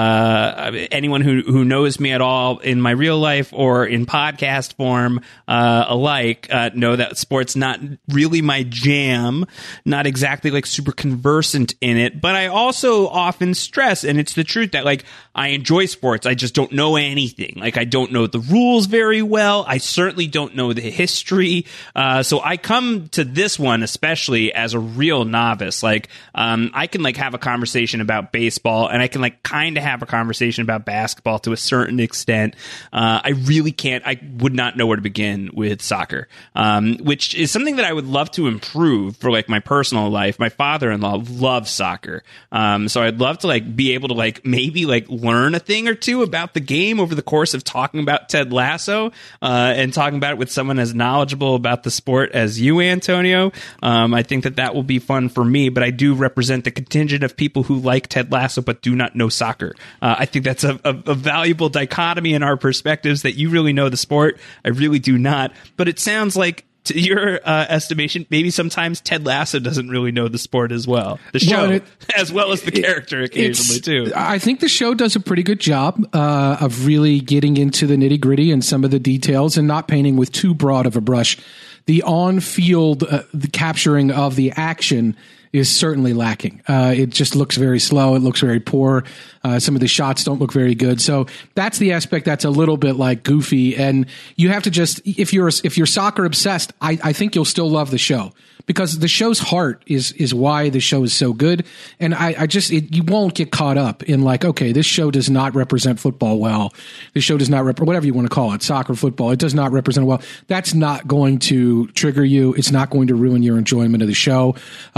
Uh, anyone who, who knows me at all in my real life or in podcast form uh, alike uh, know that sport's not really my jam, not exactly like super conversant in it. But I also often stress, and it's the truth, that like I enjoy sports. I just don't know anything. Like I don't know the rules very well. I certainly don't know the history. Uh, so I come to this one especially as a real novice. Like um, I can like have a conversation about baseball, and I can like kind to have a conversation about basketball to a certain extent. Uh, I really can't. I would not know where to begin with soccer, um, which is something that I would love to improve for like my personal life. My father-in-law loves soccer, um, so I'd love to like be able to like maybe like learn a thing or two about the game over the course of talking about Ted Lasso uh, and talking about it with someone as knowledgeable about the sport as you, Antonio. Um, I think that that will be fun for me. But I do represent the contingent of people who like Ted Lasso but do not know soccer. Uh, I think that's a, a, a valuable dichotomy in our perspectives, that you really know the sport. I really do not. But it sounds like, to your uh, estimation, maybe sometimes Ted Lasso doesn't really know the sport as well. The show, well, it, as well as the character occasionally, too. I think the show does a pretty good job uh, of really getting into the nitty gritty and some of the details and not painting with too broad of a brush. The on-field uh, the capturing of the action is certainly lacking. Uh, it just looks very slow. It looks very poor. Uh, some of the shots don't look very good. So that's the aspect that's a little bit like goofy. And you have to just, if you're if you're soccer obsessed, I, I think you'll still love the show, because the show's heart is is why the show is so good. And I, I just it, you won't get caught up in like, okay, this show does not represent football well. This show does not rep- whatever you want to call it, soccer, football. It does not represent it well. That's not going to trigger you. It's not going to ruin your enjoyment of the show. Um,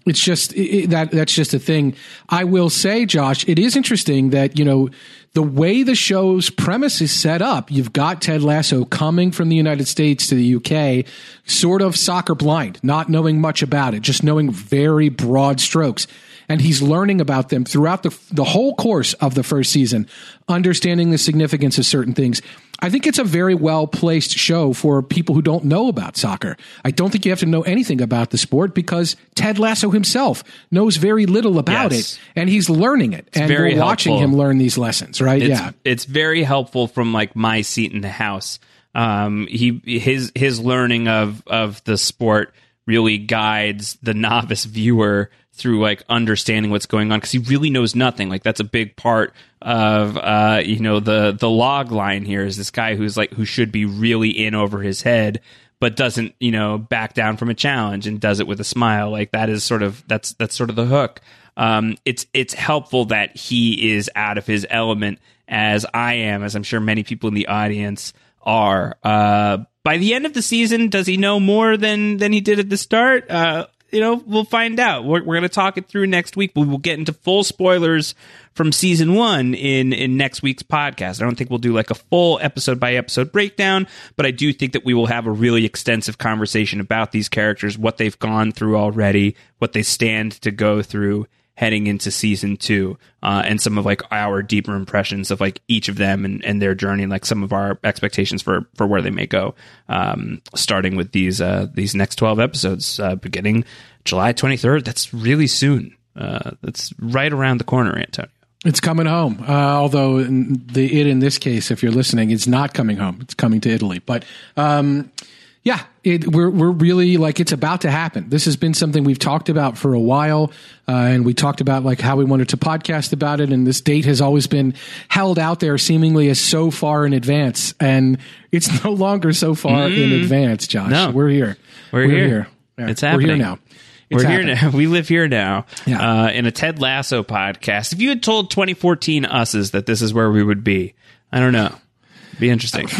It's just it, that that's just a thing. I will say, Josh, it is interesting that, you know, the way the show's premise is set up, you've got Ted Lasso coming from the United States to the U K, sort of soccer blind, not knowing much about it, just knowing very broad strokes. And he's learning about them throughout the the whole course of the first season, understanding the significance of certain things. I think it's a very well-placed show for people who don't know about soccer. I don't think you have to know anything about the sport because Ted Lasso himself knows very little about yes. it, and he's learning it. It's and very we're watching helpful. him learn these lessons, right? It's, yeah. It's very helpful from like my seat in the house. Um, he his his learning of of the sport really guides the novice viewer through like understanding what's going on because he really knows nothing. Like that's a big part of uh you know the the log line here is this guy who's like who should be really in over his head but doesn't you know back down from a challenge and does it with a smile. Like that is sort of that's that's sort of the hook. Um, it's it's helpful that he is out of his element as I am, as I'm sure many people in the audience are. Uh, by the end of the season, does he know more than than he did at the start? Uh, you know, we'll find out. We're, we're going to talk it through next week. We will get into full spoilers from season one in, in next week's podcast. I don't think we'll do like a full episode by episode breakdown, but I do think that we will have a really extensive conversation about these characters, what they've gone through already, what they stand to go through heading into season two, uh, and some of like our deeper impressions of like each of them and, and their journey, and like some of our expectations for, for where they may go. Um, starting with these, uh, these next twelve episodes, uh, beginning July twenty-third. That's really soon. Uh, that's right around the corner, Antonio. It's coming home. Uh, although the it in this case, if you're listening, it's not coming home. It's coming to Italy. But, um, yeah, it, we're we're really like it's about to happen. This has been something we've talked about for a while, uh, and we talked about like how we wanted to podcast about it. And this date has always been held out there, seemingly as so far in advance, and it's no longer so far mm. in advance. Josh, no, we're here. We're, we're here. here. Yeah. It's happening. We're here now. It's We're happening. here now. We live here now. Yeah. Uh, in a Ted Lasso podcast. If you had told twenty fourteen us's that this is where we would be, I don't know. It'd be interesting.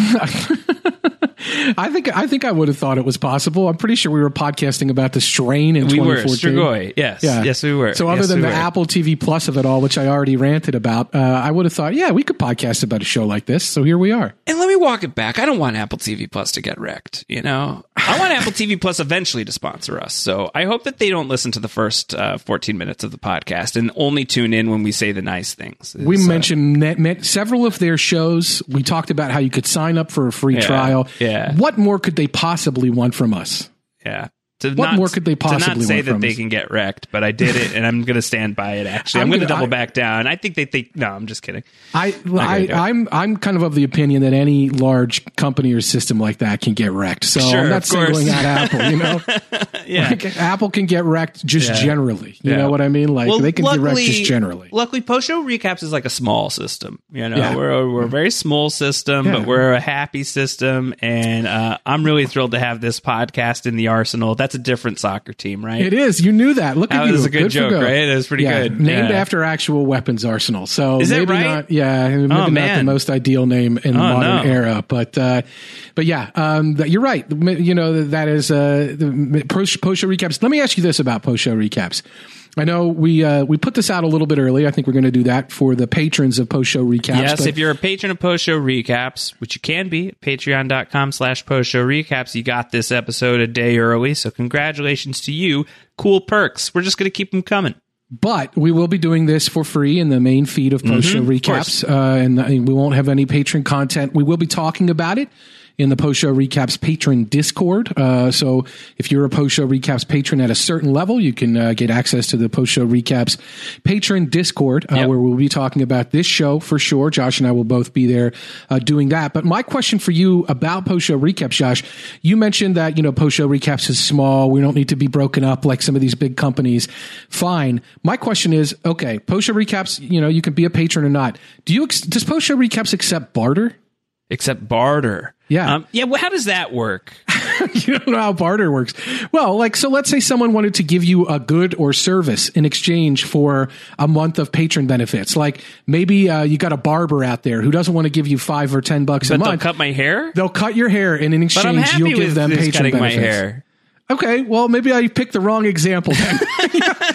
I think I think I would have thought it was possible. I'm pretty sure we were podcasting about the strain in we twenty fourteen. We were. Strigoi. Yes. Yeah. Yes, we were. So other yes, than we the were. Apple T V Plus of it all, which I already ranted about, uh, I would have thought, yeah, we could podcast about a show like this. So here we are. And let me walk it back. I don't want Apple T V Plus to get wrecked. You know, I want Apple T V Plus eventually to sponsor us. So I hope that they don't listen to the first uh, fourteen minutes of the podcast and only tune in when we say the nice things. It's, we uh, mentioned net, net, several of their shows. We talked about how you could sign up for a free Yeah, trial. yeah. What more could they possibly want from us? Yeah. To What not, more could they possibly to not say want that from they us? can get wrecked, but I did it, and I'm going to stand by it. Actually, I'm, I'm going to gonna- double I- back down. I think they think. No, I'm just kidding. I, gonna I, do it. I'm, I'm kind of of the opinion that any large company or system like that can get wrecked. So Sure, I'm not of course. singling out Apple, you know? Yeah. Like, Apple can get wrecked just Yeah. generally. You Yeah. know what I mean? Like Well, they can get wrecked luckily- just generally. Luckily, post show recaps is like a small system. You know, Yeah. we're a, we're a very small system, Yeah. but we're a happy system, and uh, I'm really thrilled to have this podcast in the arsenal. That's a different soccer team, right? It is. You knew that. Look That at you. was a good for joke, go. right? It was pretty Yeah, good. Named Yeah. after actual weapons arsenal. So Is that maybe right? not. Yeah, maybe Oh, not man. the most ideal name in the Oh, modern no. era. But uh, but yeah, um, that, you're right. You know that is uh, the post post show recaps. Let me ask you this about post show recaps. I know we uh, we put this out a little bit early. I think we're going to do that for the patrons of post show recaps. Yes, but if you're a patron of Post Show Recaps, which you can be at patreon.com slash Post Show Recaps, you got this episode a day early, so congratulations to you. Cool perks. We're just going to keep them coming. But we will be doing this for free in the main feed of post show Mhm, of recaps, uh, and, and we won't have any patron content. We will be talking about it in the post show recaps patron Discord. Uh, so if you're a post show recaps patron at a certain level, you can uh, get access to the post show recaps patron Discord, uh, Yep. where we'll be talking about this show for sure. Josh and I will both be there uh, doing that. But my question for you about post show recaps, Josh, you mentioned that, you know, post show recaps is small. We don't need to be broken up like some of these big companies. Fine. My question is, okay, post show recaps, you know, you can be a patron or not. Do you, ex- does post show recaps accept barter? Except barter. Yeah. Um, yeah, well, how does that work? You don't know how barter works. Well, like, so let's say someone wanted to give you a good or service in exchange for a month of patron benefits. Like maybe uh, you got a barber out there who doesn't want to give you five or ten bucks But a they'll month. cut my hair? They'll cut your hair, and in But I'm exchange, happy you'll give with them this patron cutting benefits. my hair. Okay, well, maybe I picked the wrong example then.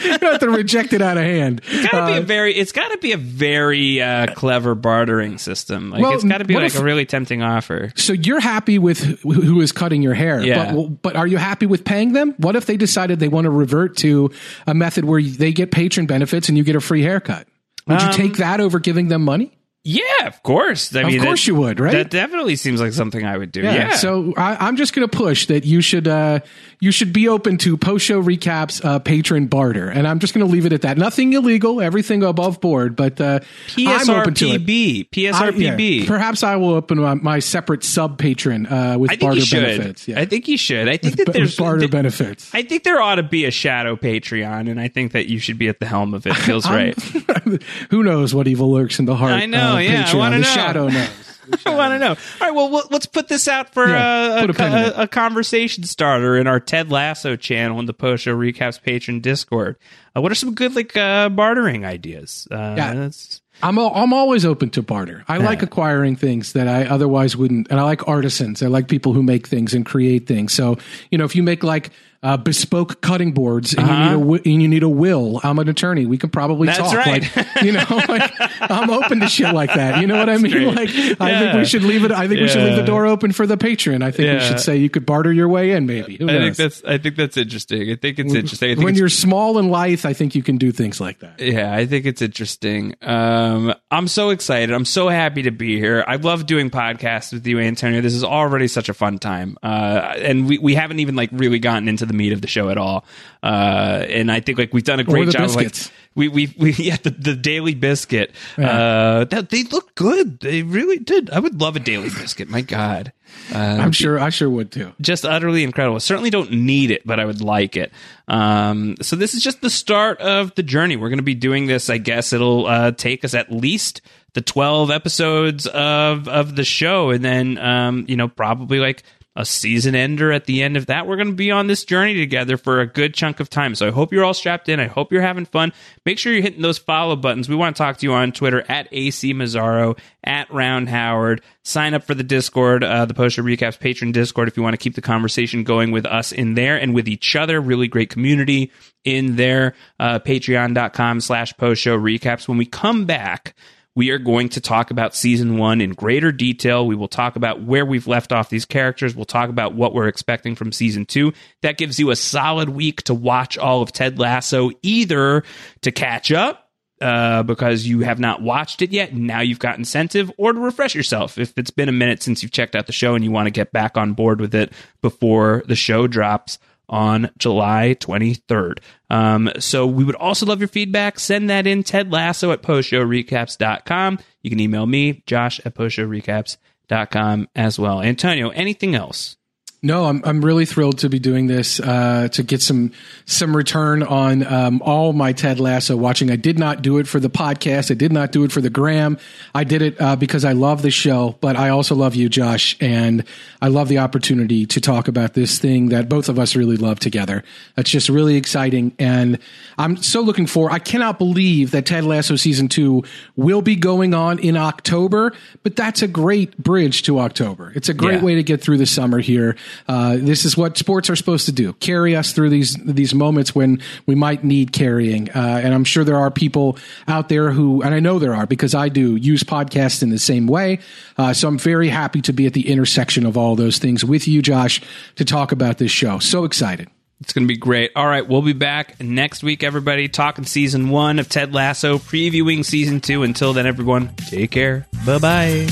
you don't have to reject it out of hand. It's got to Uh, be a very. It's got to be a very uh, clever bartering system. Like Well, it's got to be what like if- a really tempting offer. So you're happy with who who is cutting your hair, Yeah. but, but are you happy with paying them? What if they decided they want to revert to a method where they get patron benefits and you get a free haircut? Would you Um, take that over giving them money? Yeah, of course. I Of mean, course that- you would, right? That definitely seems like something I would do. Yeah. So I, I'm just going to push that you should uh, you should be open to post show recaps, uh, patron barter, and I'm just going to leave it at that. Nothing illegal, everything above board, but uh, I'm open to it. P S R P B. P S R P B. I- yeah, perhaps I will open my, my separate sub patron uh, with I think barter you should. benefits. Yeah. I think you should. I think With that ba- there's barter th- benefits. I think there ought to be a shadow Patreon, and I think that you should be at the helm of it. Feels I'm- right. Who knows what evil lurks in the heart? I know, of yeah, I Patreon. wanna the know. shadow knows. I want to know. All right, well, well, let's put this out for Yeah, uh, put a, a pin in a, it. a conversation starter in our Ted Lasso channel in the Post Show Recaps Patron Discord. Uh, what are some good like uh, bartering ideas? Uh, Yeah. that's- I'm al- I'm always open to barter. I like acquiring things that I otherwise wouldn't, and I like artisans. I like people who make things and create things. So you know, if you make like uh, bespoke cutting boards and Uh-huh. you need a wi- and you need a will, I'm an attorney. We can probably That's talk. right. Like, you know, like I'm open to shit like that. You know what I mean? great. Like I Yeah. think we should leave it. I think we should leave the Yeah. door open for the patron. I think we Yeah. should say you could barter your way in. Maybe. Who I think knows? that's. I think that's interesting. I think it's interesting. I think When it's you're small and lithe, I think you can do things like that. Yeah, I think it's interesting. Um, I'm so excited. I'm so happy to be here. I love doing podcasts with you, Antonio. This is already such a fun time. Uh, and we, we haven't even like really gotten into the meat of the show at all. Uh, and I think like we've done a great the job. Of, like, biscuits. we, we, we, yeah, the, the daily biscuit. Uh, that, they look good. They really did. I would love a daily biscuit. My God. Uh, I'm sure. I sure would too. just utterly incredible. Certainly don't need it, but I would like it. Um, so this is just the start of the journey. We're going to be doing this. I guess it'll uh, take us at least the twelve episodes of of the show, and then um, you know probably like a season ender at the end of that. We're going to be on this journey together for a good chunk of time. So I hope you're all strapped in. I hope you're having fun. Make sure you're hitting those follow buttons. We want to talk to you on Twitter at A C Mazzaro, at Round Howard. Sign up for the Discord, uh, the Post Show Recaps Patron Discord, if you want to keep the conversation going with us in there and with each other. Really great community in there. Uh, Patreon.com slash Post Show Recaps. When we come back, we are going to talk about season one in greater detail. We will talk about where we've left off these characters. We'll talk about what we're expecting from season two. That gives you a solid week to watch all of Ted Lasso, either to catch up uh, because you have not watched it yet, and now you've got incentive, or to refresh yourself if it's been a minute since you've checked out the show and you want to get back on board with it before the show drops on July twenty-third. Um, so we would also love your feedback. Send that in, Ted Lasso at post show recaps dot com. You can email me, Josh at post show recaps dot com as well. Antonio, anything else? No, I'm I'm really thrilled to be doing this, uh, to get some some return on um, all my Ted Lasso watching. I did not do it for the podcast. I did not do it for the gram. I did it uh, because I love the show, but I also love you, Josh, and I love the opportunity to talk about this thing that both of us really love together. It's just really exciting, and I'm so looking for. I cannot believe that Ted Lasso season two will be going on in October, but that's a great bridge to October. It's a great Yeah. way to get through the summer here. Uh, this is what sports are supposed to do: carry us through these these moments when we might need carrying. Uh, and I'm sure there are people out there who, and I know there are because I do, use podcasts in the same way. Uh, so I'm very happy to be at the intersection of all those things with you, Josh, to talk about this show. So excited. It's going to be great. All right, we'll be back next week, everybody, talking season one of Ted Lasso, previewing season two. Until then, everyone, take care. Bye-bye.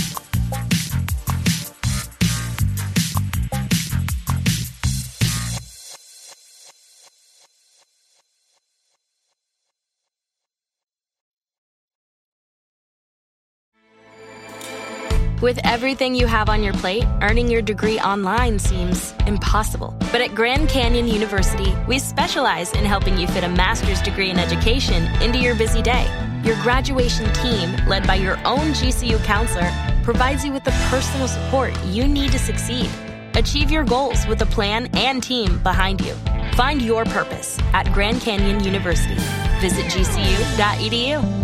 With everything you have on your plate, earning your degree online seems impossible. But at Grand Canyon University, we specialize in helping you fit a master's degree in education into your busy day. Your graduation team, led by your own G C U counselor, provides you with the personal support you need to succeed. Achieve your goals with a plan and team behind you. Find your purpose at Grand Canyon University. Visit G C U dot E D U.